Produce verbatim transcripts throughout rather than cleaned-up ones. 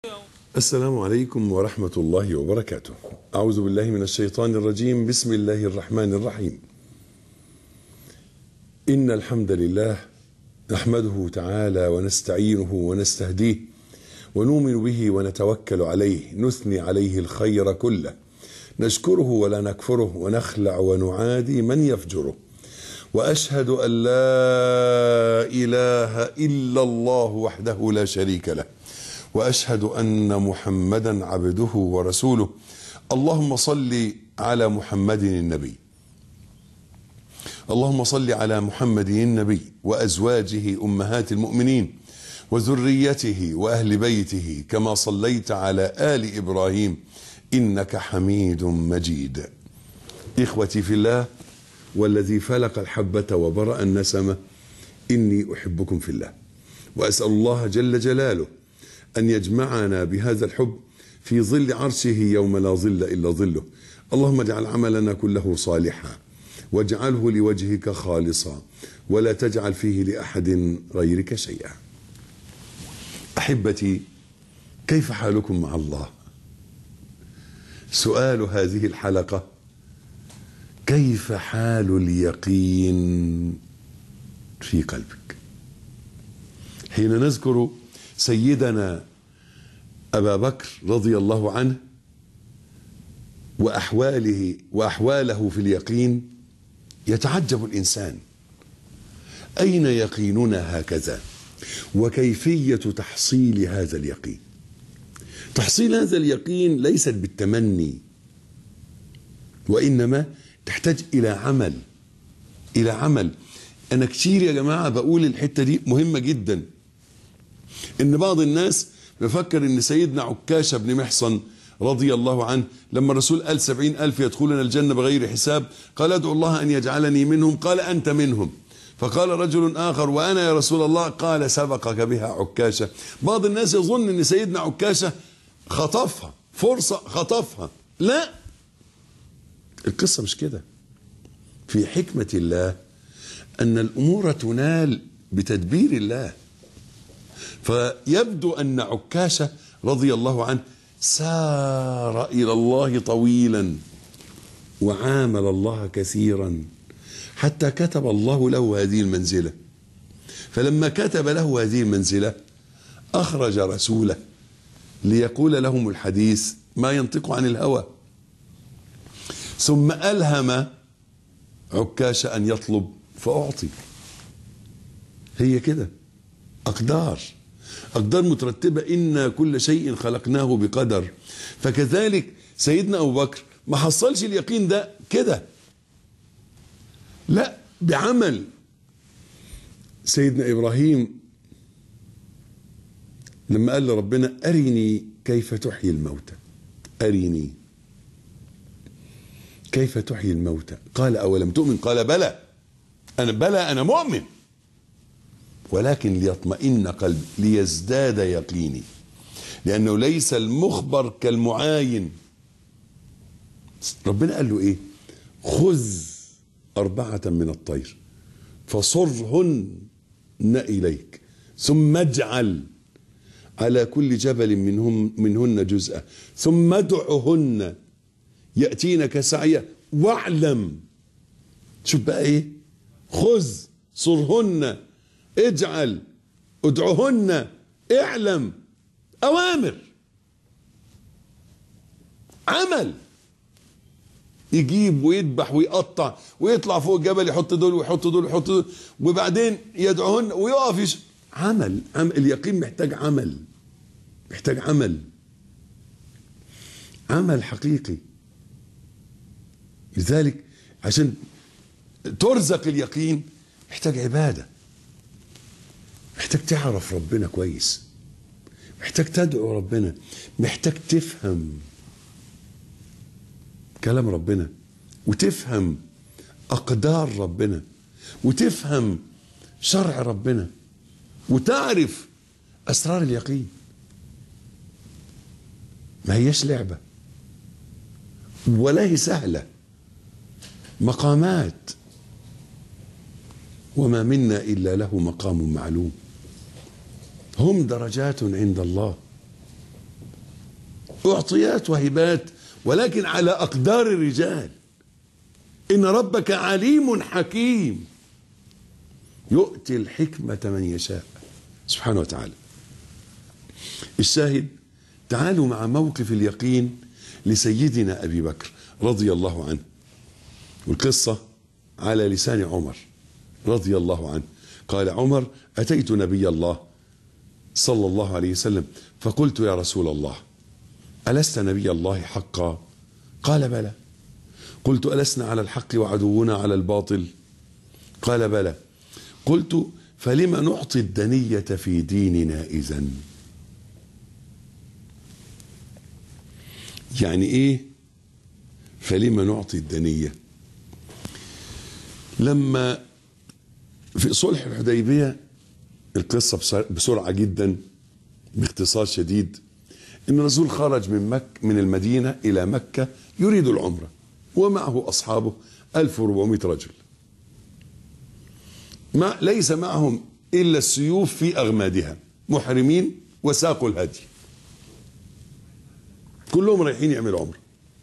السلام عليكم ورحمة الله وبركاته. أعوذ بالله من الشيطان الرجيم. بسم الله الرحمن الرحيم. إن الحمد لله نحمده تعالى ونستعينه ونستهديه ونؤمن به ونتوكل عليه، نثني عليه الخير كله، نشكره ولا نكفره، ونخلع ونعادي من يفجره. وأشهد أن لا إله إلا الله وحده لا شريك له، وأشهد أن محمدا عبده ورسوله. اللهم صل على محمد النبي، اللهم صل على محمد النبي وأزواجه أمهات المؤمنين وذريته وأهل بيته كما صليت على آل إبراهيم إنك حميد مجيد. إخوتي في الله، والذي فلق الحبة وبرأ النسمة، إني أحبكم في الله، وأسأل الله جل جلاله أن يجمعنا بهذا الحب في ظل عرشه يوم لا ظل إلا ظله. اللهم اجعل عملنا كله صالحا، واجعله لوجهك خالصا، ولا تجعل فيه لأحد غيرك شيئا. أحبتي، كيف حالكم مع الله؟ سؤال هذه الحلقة: كيف حال اليقين في قلبك؟ حين نذكر سيدنا أبا بكر رضي الله عنه وأحواله وأحواله في اليقين، يتعجب الإنسان: أين يقيننا هكذا؟ وكيفية تحصيل هذا اليقين؟ تحصيل هذا اليقين ليست بالتمني، وإنما تحتاج إلى عمل، إلى عمل. أنا كتير يا جماعة بقول الحتة دي مهمة جدا، إن بعض الناس بفكر إن سيدنا عكاشة بن محصن رضي الله عنه لما الرسول قال سبعين ألف يدخلون الجنة بغير حساب، قال ادعو الله أن يجعلني منهم، قال أنت منهم. فقال رجل آخر: وأنا يا رسول الله؟ قال سبقك بها عكاشة. بعض الناس يظن إن سيدنا عكاشة خطفها، فرصة خطفها. لا، القصة مش كده. في حكمة الله أن الأمور تنال بتدبير الله. فيبدو أن عكاشة رضي الله عنه سار إلى الله طويلا وعامل الله كثيرا حتى كتب الله له هذه المنزلة. فلما كتب له هذه المنزلة أخرج رسوله ليقول لهم الحديث، ما ينطق عن الهوى. ثم ألهم عكاشة أن يطلب فأعطي. هي كده، أقدار أقدار مترتبة. إن كل شيء خلقناه بقدر. فكذلك سيدنا أبو بكر ما حصلش اليقين ده كده، لا، بعمل. سيدنا إبراهيم لما قال لربنا: أرني كيف تحيي الموتى، أرني كيف تحيي الموتى، قال أولم تؤمن؟ قال بلى، أنا بلى أنا مؤمن، ولكن ليطمئن قلبي ليزداد يقيني، لأنه ليس المخبر كالمعاين. ربنا قال له إيه؟ خذ أربعة من الطير فصرهن إليك، ثم اجعل على كل جبل منهم منهن جزءا، ثم ادعهن يأتينك سعيا، واعلم. شوف بقى إيه؟ خذ، صرهن، اجعل، ادعهن، اعلم. أوامر، عمل. يجيب ويذبح ويقطع ويطلع فوق الجبل، يحط دول ويحط دول ويحط دول، وبعدين يدعوهن ويقف يش... عمل. عمل. اليقين محتاج عمل، محتاج عمل، عمل حقيقي. لذلك عشان ترزق اليقين محتاج عبادة، محتاج تعرف ربنا كويس، محتاج تدعو ربنا، محتاج تفهم كلام ربنا، وتفهم أقدار ربنا، وتفهم شرع ربنا، وتعرف أسرار اليقين. ما هيش لعبة ولا هي سهلة، مقامات، وما منا إلا له مقام معلوم. هم درجات عند الله. أعطيات وهبات، ولكن على أقدار الرجال. إن ربك عليم حكيم يؤتي الحكمة من يشاء سبحانه وتعالى. الشاهد، تعالوا مع موقف اليقين لسيدنا أبي بكر رضي الله عنه، والقصة على لسان عمر رضي الله عنه. قال عمر: أتيت نبي الله صلى الله عليه وسلم فقلت: يا رسول الله، ألست نبي الله حقا؟ قال: بلى. قلت: ألسنا على الحق وعدونا على الباطل؟ قال: بلى. قلت: فلم نعطي الدنية في ديننا إذن؟ يعني إيه فلم نعطي الدنية؟ لما في صلح الحديبية، القصة بسرعة جدا باختصار شديد، إن الرسول خرج من مكة من المدينة إلى مكة يريد العمرة، ومعه أصحابه ألف وأربعمائة رجل، ما ليس معهم إلا السيوف في أغمادها، محرمين وساقوا الهدي، كلهم رايحين يعملوا عمرة.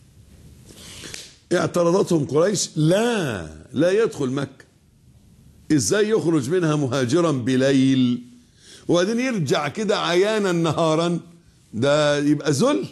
اعترضتهم قريش: لا لا يدخل مكة، ازاي يخرج منها مهاجرا بليل وبعدين يرجع كده عيانا نهارا؟ ده يبقى ذل.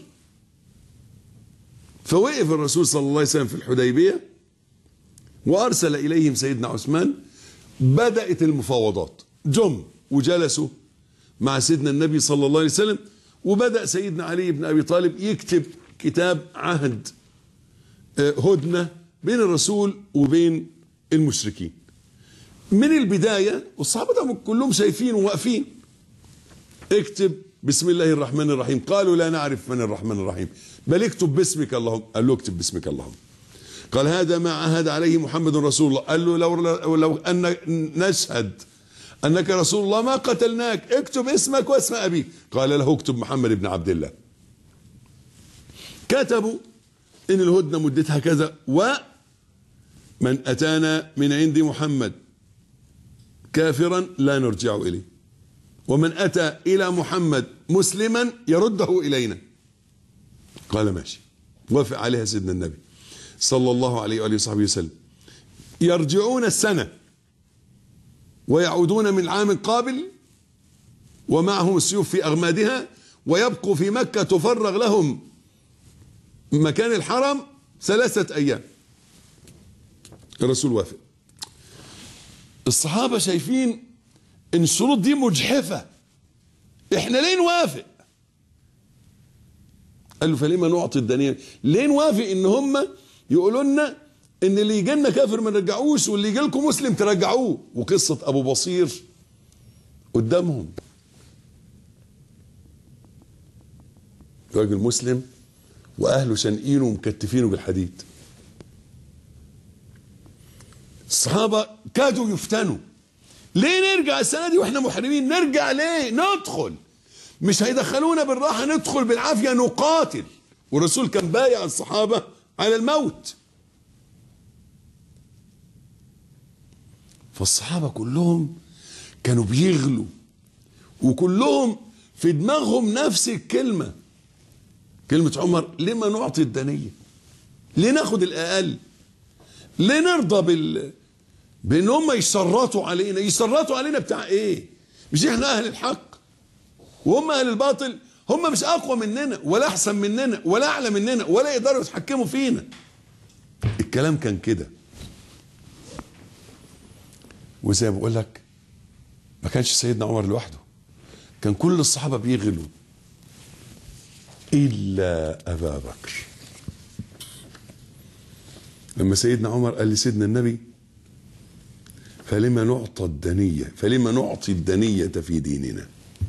فوقف الرسول صلى الله عليه وسلم في الحديبية وأرسل إليهم سيدنا عثمان. بدأت المفاوضات، جم وجلسوا مع سيدنا النبي صلى الله عليه وسلم، وبدأ سيدنا علي بن أبي طالب يكتب كتاب عهد هدنة بين الرسول وبين المشركين من البداية، والصحابة كلهم شايفين وواقفين. اكتب بسم الله الرحمن الرحيم. قالوا: لا نعرف من الرحمن الرحيم، بل اكتب باسمك اللهم. قال له: اكتب باسمك اللهم. قال: هذا ما عهد عليه محمد رسول الله. قال له: لو, لو أن نشهد أنك رسول الله ما قتلناك، اكتب اسمك واسم أبيك. قال له: اكتب محمد بن عبد الله. كتبوا إن الهدنة مدتها كذا، ومن أتانا من عند محمد كافرا لا نرجع إليه، ومن أتى إلى محمد مسلما يرده إلينا. قال: ماشي. وافق عليها سيدنا النبي صلى الله عليه وآله وصحبه وسلم. يرجعون السنة ويعودون من العام القابل ومعهم السيوف في أغمادها، ويبقوا في مكة تفرغ لهم مكان الحرم ثلاثة أيام. الرسول وافق. الصحابة شايفين ان الشروط دي مجحفة، احنا ليه نوافق؟ قال له: فلما نعطي الدنيا؟ ليه نوافق ان هم يقولوا لنا ان اللي يجي لنا كافر ما نرجعوش، واللي يجي لكم مسلم ترجعوه؟ وقصة ابو بصير قدامهم، راجل مسلم واهله شنقينه ومكتفينه بالحديد. الصحابة كادوا يفتنوا: ليه نرجع السنة دي واحنا محرمين؟ نرجع ليه؟ ندخل، مش هيدخلونا بالراحة، ندخل بالعافية نقاتل. والرسول كان بايع الصحابة على الموت. فالصحابة كلهم كانوا بيغلوا، وكلهم في دماغهم نفس الكلمة، كلمة عمر: لما نعطي الدنية؟ ليه ناخد الأقل؟ ليه نرضى بال بان هم يسرطوا علينا؟ يسرطوا علينا بتاع ايه؟ مش احنا اهل الحق وهم اهل الباطل؟ هم مش اقوى مننا ولا احسن مننا ولا اعلى مننا ولا يقدروا يتحكموا فينا. الكلام كان كده. وزي ما بقول لك، ما كانش سيدنا عمر لوحده، كان كل الصحابه بيغلوا الا ابا بكر. لما سيدنا عمر قال لسيدنا النبي: فلما نعطى الدنية فلما نعطي الدنية في ديننا؟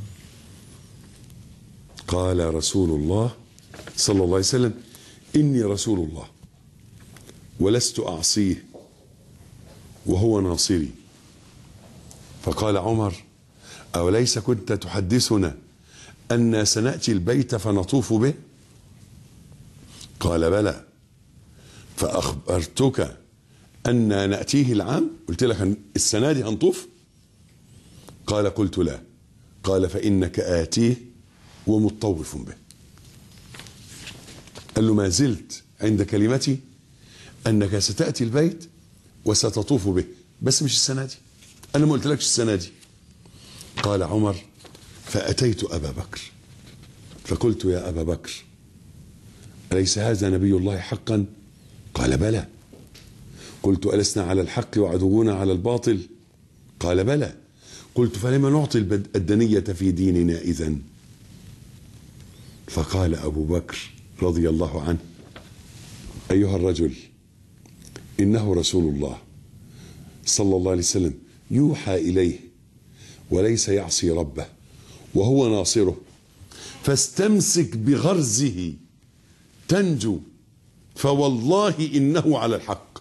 قال رسول الله صلى الله عليه وسلم: إني رسول الله ولست أعصيه وهو ناصري. فقال عمر: أوليس كنت تحدثنا أن سنأتي البيت فنطوف به؟ قال: بلى، فأخبرتك أن نأتيه العام؟ قلت لك السنة دي هنطوف؟ قال: قلت لا. قال: فإنك آتيه ومطوف به. قال له: ما زلت عند كلمتي أنك ستأتي البيت وستطوف به، بس مش السنة دي، أنا ما قلتلكش السنة دي. قال عمر: فأتيت أبا بكر فقلت: يا أبا بكر، أليس هذا نبي الله حقا؟ قال: بلى. قلت: ألسنا على الحق وعدونا على الباطل؟ قال: بلى. قلت: فلما نعطي الدنية في ديننا إذن؟ فقال أبو بكر رضي الله عنه: أيها الرجل، إنه رسول الله صلى الله عليه وسلم يوحى إليه وليس يعصي ربه وهو ناصره، فاستمسك بغرزه تنجو، فوالله إنه على الحق.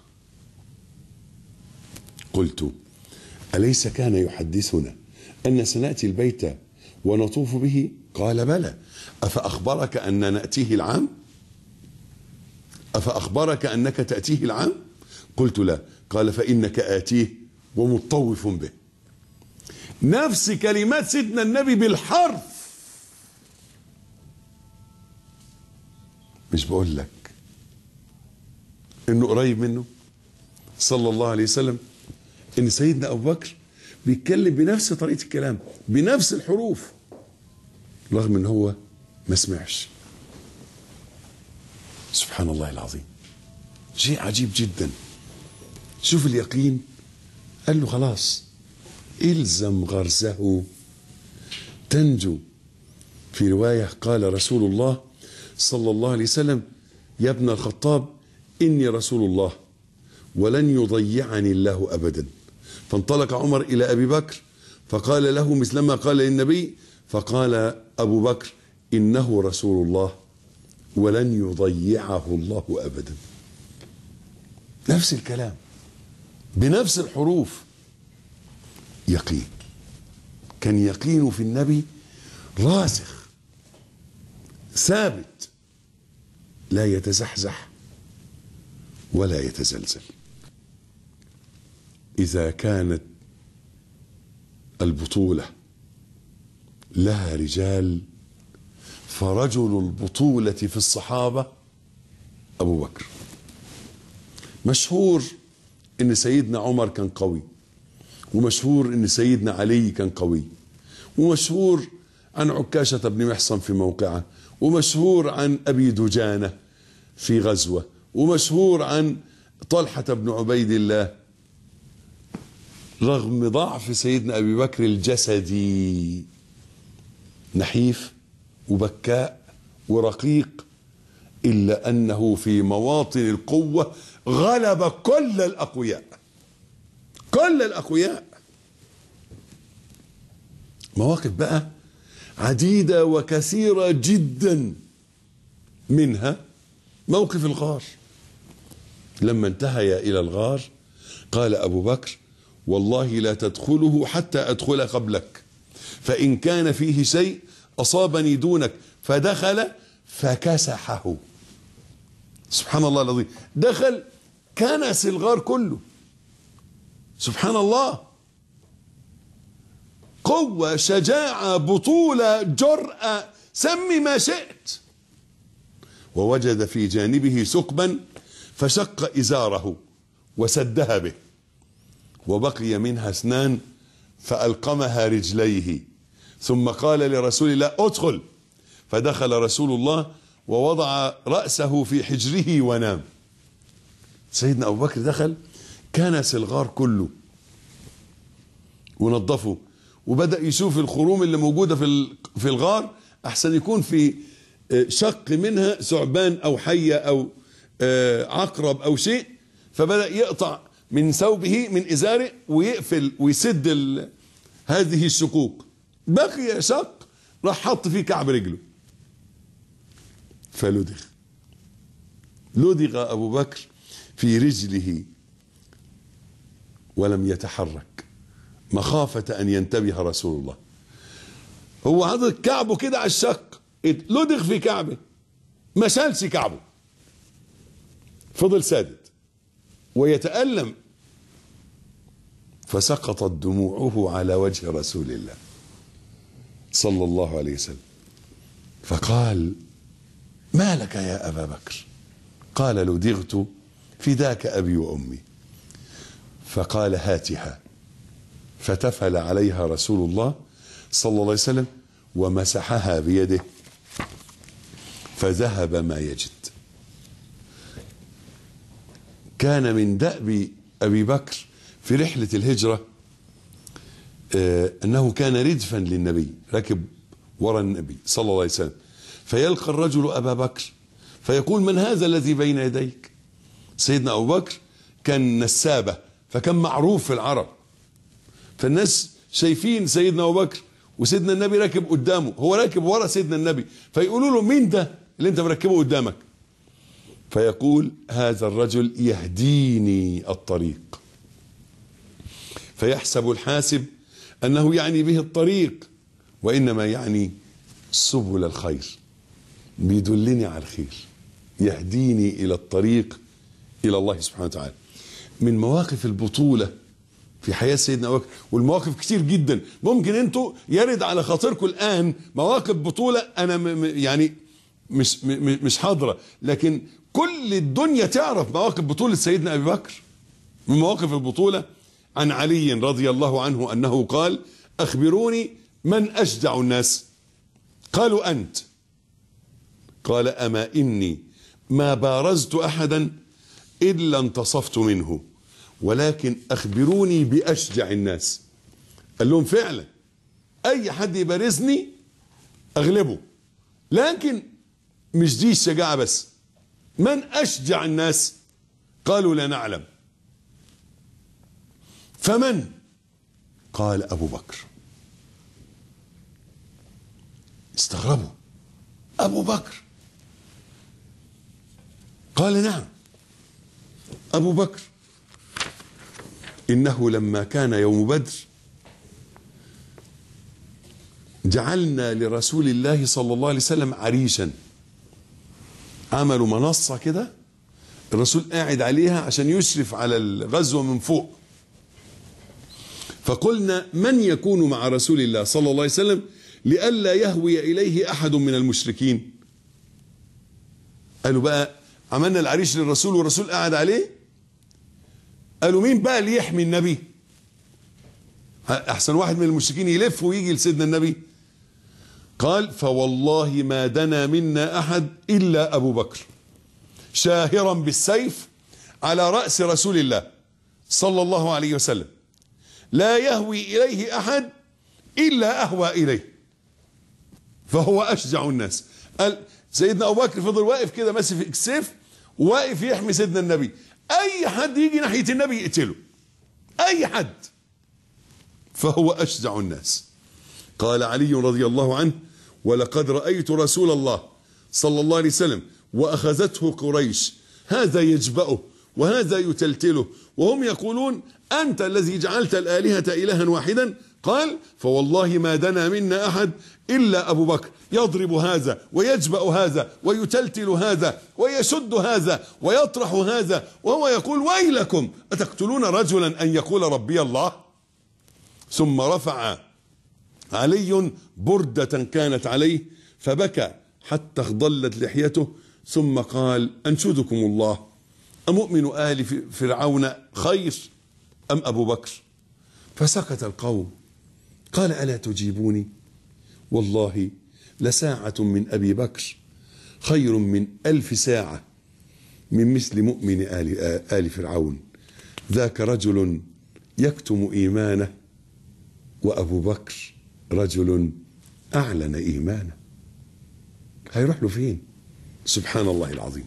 قلت: أليس كان يحدثنا أن سنأتي البيت ونطوف به؟ قال: بلى. أفأخبرك أن نأتيه العام؟ أفأخبرك أنك تأتيه العام؟ قلت: لا. قال: فإنك آتيه ومطوف به. نفس كلمات سيدنا النبي بالحرف. مش بقول لك إنه قريب منه صلى الله عليه وسلم؟ إن سيدنا أبو بكر بيتكلم بنفس طريقة الكلام، بنفس الحروف، رغم إن هو ما سمعش. سبحان الله العظيم، شيء عجيب جدا. شوف اليقين. قال له: خلاص، إلزم غرزه تنجو. في رواية قال رسول الله صلى الله عليه وسلم: يا ابن الخطاب، إني رسول الله ولن يضيعني الله أبدا. فانطلق عمر إلى أبي بكر فقال له مثلما قال للنبي، فقال أبو بكر: إنه رسول الله ولن يضيعه الله أبدا. نفس الكلام بنفس الحروف. يقين. كان يقينه في النبي راسخ ثابت، لا يتزحزح ولا يتزلزل. إذا كانت البطولة لها رجال، فرجل البطولة في الصحابة أبو بكر. مشهور إن سيدنا عمر كان قوي، ومشهور إن سيدنا علي كان قوي، ومشهور عن عكاشة بن محصن في موقعه، ومشهور عن أبي دجانة في غزوة، ومشهور عن طلحة بن عبيد الله. رغم ضعف سيدنا أبي بكر الجسدي، نحيف وبكاء ورقيق، إلا أنه في مواطن القوة غلب كل الأقوياء. كل الأقوياء. مواقف بقى عديدة وكثيرة جدا، منها موقف الغار. لما انتهيا إلى الغار قال أبو بكر: والله لا تدخله حتى أدخل قبلك، فإن كان فيه شيء أصابني دونك. فدخل فكسحه. سبحان الله العظيم. دخل كنس الغار كله. سبحان الله. قوة، شجاعة، بطولة، جرأة، سمي ما شئت. ووجد في جانبه ثقبا فشق إزاره وسدها به، وبقي منها اثنان فألقمها رجليه، ثم قال لرسول الله: ادخل. فدخل رسول الله ووضع رأسه في حجره ونام. سيدنا أبو بكر دخل كنس الغار كله ونظفه، وبدأ يشوف الخروم اللي موجودة في في الغار، أحسن يكون في شق منها ثعبان أو حية أو عقرب أو شيء، فبدأ يقطع من ثوبه من إزاره ويقفل ويسد هذه الشقوق. بقي شق، راح حط فيه كعب رجله فلدغ. لدغ أبو بكر في رجله ولم يتحرك مخافة أن ينتبه رسول الله. هو حاطط كعبه كده على الشق، لدغ في كعبه، ما شالش كعبه، فضل سادد ويتألم. فسقطت دموعه على وجه رسول الله صلى الله عليه وسلم، فقال: ما لك يا أبا بكر؟ قال لدغت فداك أبي وأمي. فقال هاتها، فتفل عليها رسول الله صلى الله عليه وسلم ومسحها بيده فذهب ما يجد. كان من دأب أبي بكر في رحلة الهجرة آه أنه كان ردفا للنبي، ركب وراء النبي صلى الله عليه وسلم، فيلقى الرجل أبا بكر فيقول من هذا الذي بين يديك؟ سيدنا أبو بكر كان نسابة، فكان معروف في العرب، فالناس شايفين سيدنا أبو بكر وسيدنا النبي راكب قدامه، هو راكب ورا سيدنا النبي، فيقولوا له مين ده اللي انت مركبه قدامك؟ فيقول هذا الرجل يهديني الطريق. فيحسب الحاسب أنه يعني به الطريق، وإنما يعني سبل الخير، بيدلني على الخير، يهديني إلى الطريق إلى الله سبحانه وتعالى. من مواقف البطولة في حياة سيدنا أبو بكر، والمواقف كتير جدا، ممكن انتوا يرد على خاطركم الآن مواقف بطولة أنا م يعني مش م مش حاضرة، لكن كل الدنيا تعرف مواقف بطولة سيدنا أبي بكر. من مواقف البطولة عن علي رضي الله عنه أنه قال أخبروني من أشجع الناس؟ قالوا أنت. قال أما إني ما بارزت أحدا إلا انتصفت منه، ولكن أخبروني بأشجع الناس. قال لهم فعلا أي حد يبارزني أغلبه، لكن مش دي الشجاعة بس، من أشجع الناس؟ قالوا لا نعلم. فمن؟ قال أبو بكر. استغربوا، أبو بكر؟ قال نعم أبو بكر. إنه لما كان يوم بدر جعلنا لرسول الله صلى الله عليه وسلم عريشا، عملوا منصة كده الرسول قاعد عليها عشان يشرف على الغزوة من فوق. فقلنا من يكون مع رسول الله صلى الله عليه وسلم لئلا يهوي إليه أحد من المشركين؟ قالوا بقى عملنا العريش للرسول والرسول قاعد عليه، قالوا مين بقى اللي يحمي النبي؟ أحسن واحد من المشركين يلف ويجي لسيدنا النبي. قال فوالله ما دنا منا أحد إلا أبو بكر شاهرا بالسيف على رأس رسول الله صلى الله عليه وسلم، لا يهوي إليه أحد إلا أهوى إليه، فهو أشجع الناس. قال سيدنا أبو بكر فضل واقف كده ماسك السيف وواقف يحمي سيدنا النبي، أي حد يجي ناحية النبي يقتله، أي حد، فهو أشجع الناس. قال علي رضي الله عنه ولقد رأيت رسول الله صلى الله عليه وسلم وأخذته قريش هذا يجبأه وهذا يتلتله وهم يقولون أنت الذي جعلت الآلهة إلها واحدا. قال فوالله ما دنا منا أحد إلا أبو بكر يضرب هذا ويجبأ هذا ويتلتل هذا ويشد هذا ويطرح هذا، وهو يقول ويلكم أتقتلون رجلا أن يقول ربي الله؟ ثم رفع علي بردة كانت عليه فبكى حتى اخضلت لحيته، ثم قال أنشدكم الله أمؤمن آل فرعون خير أم أبو بكر؟ فسكت القوم. قال ألا تجيبوني؟ والله لساعة من أبي بكر خير من ألف ساعة من مثل مؤمن آل, آل فرعون، ذاك رجل يكتم إيمانه وأبو بكر رجل أعلن إيمانه. هيروح له فين؟ سبحان الله العظيم.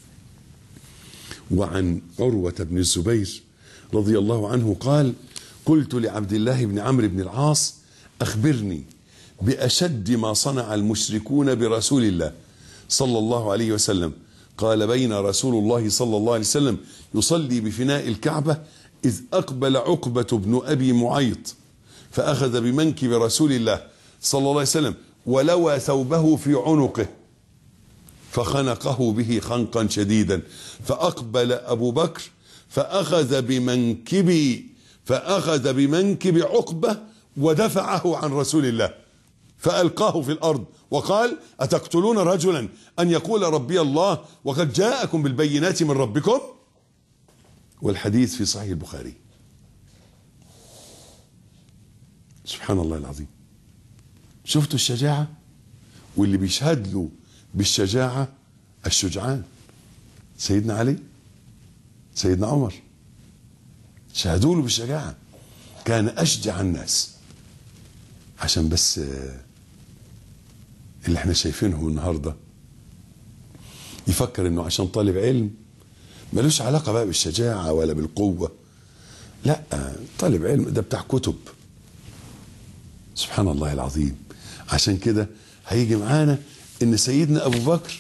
وعن عروة بن الزبير رضي الله عنه قال قلت لعبد الله بن عمرو بن العاص أخبرني بأشد ما صنع المشركون برسول الله صلى الله عليه وسلم. قال بين رسول الله صلى الله عليه وسلم يصلي بفناء الكعبة إذ أقبل عقبة بن أبي معيط فأخذ بمنكب رسول الله صلى الله عليه وسلم ولوى ثوبه في عنقه فخنقه به خنقا شديدا، فأقبل أبو بكر فأخذ بمنكب فأخذ بمنكب عقبة ودفعه عن رسول الله فألقاه في الأرض وقال أتقتلون رجلا أن يقول ربي الله وقد جاءكم بالبينات من ربكم؟ والحديث في صحيح البخاري. سبحان الله العظيم. شفتوا الشجاعة؟ واللي بيشهد له بالشجاعة الشجعان، سيدنا علي، سيدنا عمر، شهدوا له بالشجاعة، كان أشجع الناس. عشان بس اللي احنا شايفينه النهارده يفكر انه عشان طالب علم ملوش علاقة بقى بالشجاعة ولا بالقوة. لا، طالب علم ده بتاع كتب. سبحان الله العظيم. عشان كده هيجي معانا ان سيدنا ابو بكر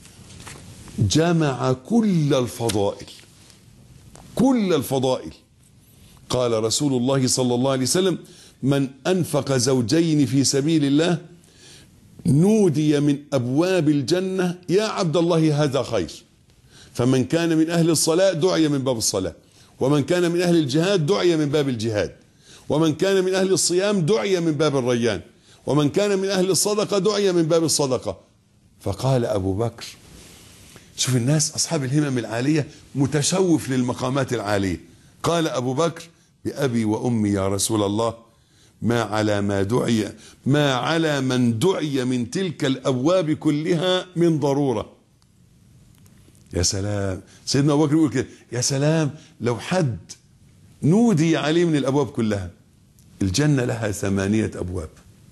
جمع كل الفضائل، كل الفضائل. قال رسول الله صلى الله عليه وسلم: من أنفق زوجين في سبيل الله نودي من أبواب الجنة يا عبد الله هذا خير. فمن كان من أهل الصلاة دعي من باب الصلاة، ومن كان من أهل الجهاد دعي من باب الجهاد، ومن كان من أهل الصيام دعي من باب الريان، ومن كان من أهل الصدقة دعي من باب الصدقة. فقال أبو بكر، شوف الناس أصحاب الهمم العالية متشوف للمقامات العالية، قال أبو بكر: بأبي وأمي يا رسول الله ما على ما دعي ما على من دعي من تلك الأبواب كلها من ضرورة. يا سلام. سيدنا أبو بكر يقول كده: يا سلام لو حد نودي عليه من الأبواب كلها. الجنة لها ثمانية أبواب،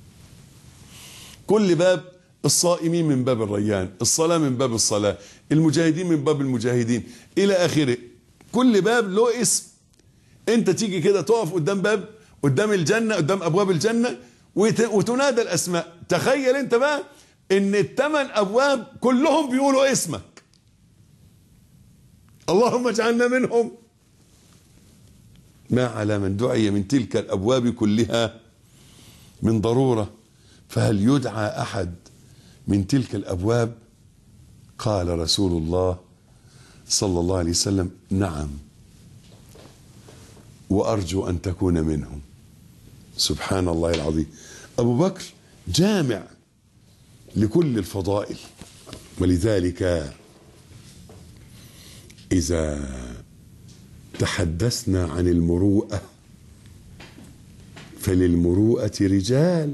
كل باب الصائمين من باب الريان، الصلاة من باب الصلاة، المجاهدين من باب المجاهدين إلى آخره. كل باب له اسم. انت تيجي كده تقف قدام باب، قدام الجنة، قدام أبواب الجنة، وتنادى الأسماء. تخيل انت بقى ان الثمان أبواب كلهم بيقولوا اسمك. اللهم اجعلنا منهم. ما على من دعي من تلك الأبواب كلها من ضرورة، فهل يدعى أحد من تلك الأبواب؟ قال رسول الله صلى الله عليه وسلم: نعم، وأرجو أن تكون منهم. سبحان الله العظيم. أبو بكر جامع لكل الفضائل. ولذلك إذا تحدثنا عن المروءة فللمروءة رجال،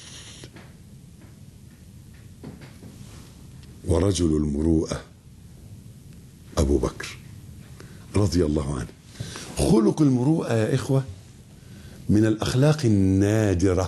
ورجل المروءة أبو بكر رضي الله عنه. خلق المروءة يا إخوة من الأخلاق النادرة،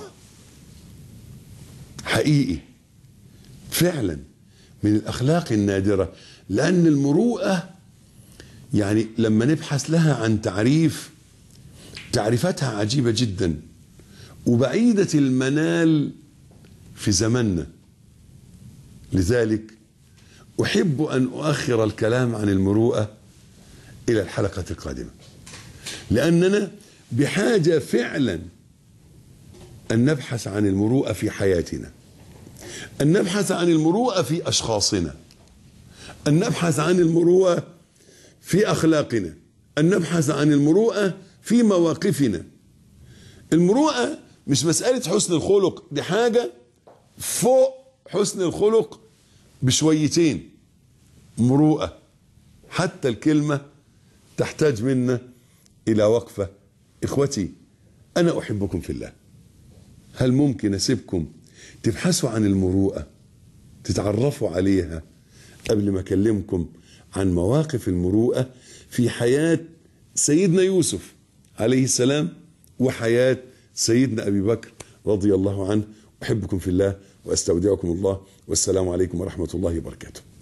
حقيقي فعلا من الأخلاق النادرة. لأن المروءة يعني لما نبحث لها عن تعريف، تعريفاتها عجيبة جدا وبعيدة المنال في زمننا. لذلك أحب أن أؤخر الكلام عن المروءة إلى الحلقة القادمة، لأننا بحاجة فعلا أن نبحث عن المروءة في حياتنا، أن نبحث عن المروءة في أشخاصنا، أن نبحث عن المروءة في أخلاقنا، أن نبحث عن المروءة في مواقفنا. المروءة مش مسألة حسن الخلق، دي حاجة فوق حسن الخلق بشويتين. مروءة حتى الكلمة تحتاج منا إلى وقفة. إخوتي أنا أحبكم في الله، هل ممكن أسيبكم تبحثوا عن المروءة، تتعرفوا عليها، قبل ما أكلمكم عن مواقف المروءة في حياة سيدنا يوسف عليه السلام وحياة سيدنا أبي بكر رضي الله عنه؟ أحبكم في الله وأستودعكم الله، والسلام عليكم ورحمة الله وبركاته.